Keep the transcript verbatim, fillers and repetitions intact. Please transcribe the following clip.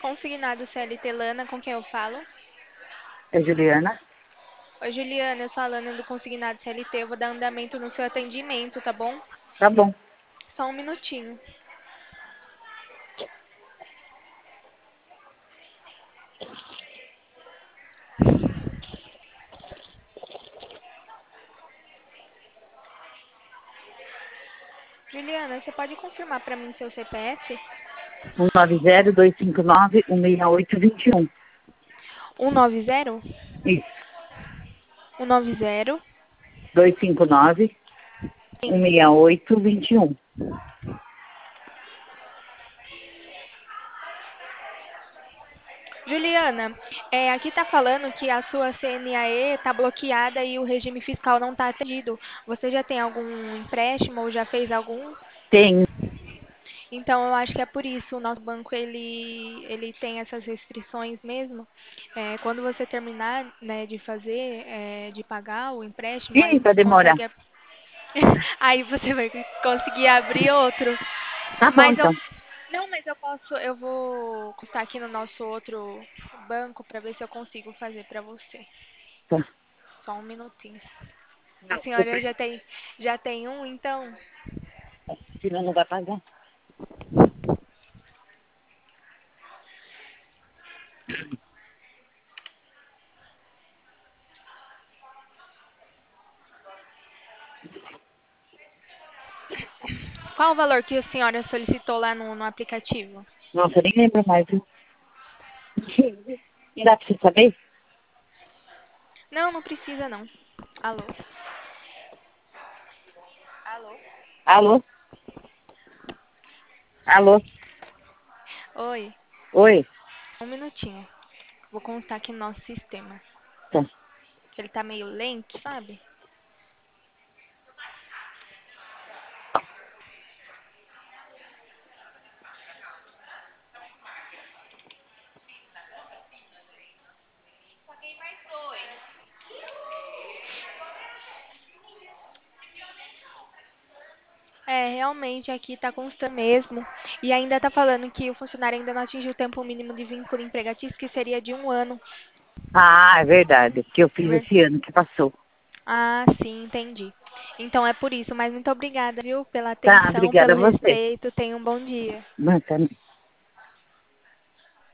Consignado C L T Lana, com quem eu falo? É Juliana? Oi, Juliana, eu sou a Lana do Consignado C L T. Eu vou dar andamento no seu atendimento, tá bom? Tá bom. Só um minutinho. Juliana, você pode confirmar pra mim seu C P F? um nove zero, dois cinco nove, um seis oito, dois um. um nove zero? Isso. um nove zero? dois cinco nove, um Sim. seis oito, dois um. Juliana, é, aqui tá falando que a sua C N A E tá bloqueada e o regime fiscal não tá atendido. Você já tem algum empréstimo ou já fez algum? Tem. Então, eu acho que é por isso. O nosso banco, ele, ele tem essas restrições mesmo. É, quando você terminar, né, de fazer, é, de pagar o empréstimo, aí Ih, vai você demorar. consegue... Aí você vai conseguir abrir outro. Tá bom, Mas eu... então. Não, mas eu posso... Eu vou contar aqui no nosso outro banco para ver se eu consigo fazer para você. Tá. Só um minutinho. A Não, eu senhora preciso. já tem, já tem um, então? Senão não vai pagar. Qual o valor que a senhora solicitou lá no, no aplicativo? Nossa, eu nem lembro mais, viu? Não dá pra você saber? Não, não precisa não. Alô? Alô? Alô? Alô? Oi, Oi? um minutinho. Vou contar aqui no nosso sistema. Tá. Que ele tá meio lento, sabe? É, realmente aqui tá constando mesmo. E ainda tá falando que o funcionário ainda não atingiu o tempo mínimo de vínculo empregatício, que seria de um ano. Ah, é verdade. Que eu fiz Ver- esse ano que passou. Ah, sim, entendi. Então é por isso. Mas muito obrigada, viu, pela Tá, atenção, obrigada pelo a você. respeito. Tenha um bom dia. Mas, tá-